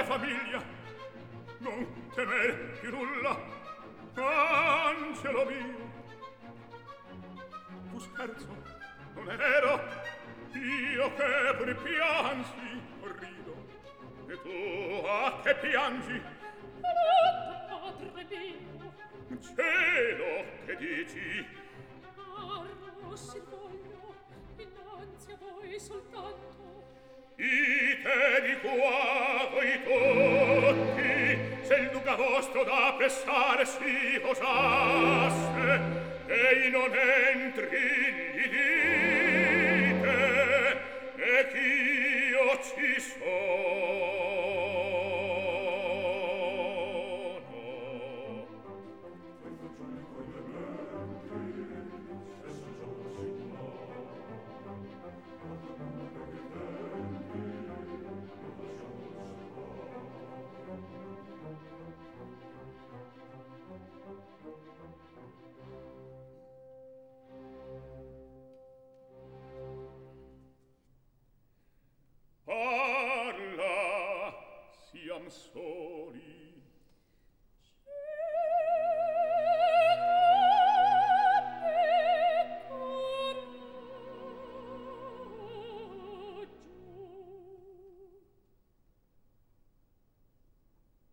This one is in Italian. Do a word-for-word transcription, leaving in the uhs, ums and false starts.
famiglia. Non temer più nulla, angelo mio. Tu scherzo, non è vero? Io che pure piangi, rido. E tu a che piangi? Oh, padre mio. Cielo, che dici? Arrossi il voglio, innanzi a voi soltanto. Ite di qua voi tutti, se il duca vostro da pressare si osasse, ei non entri, gli dite, e ch'io ci sono. Parla, siam soli.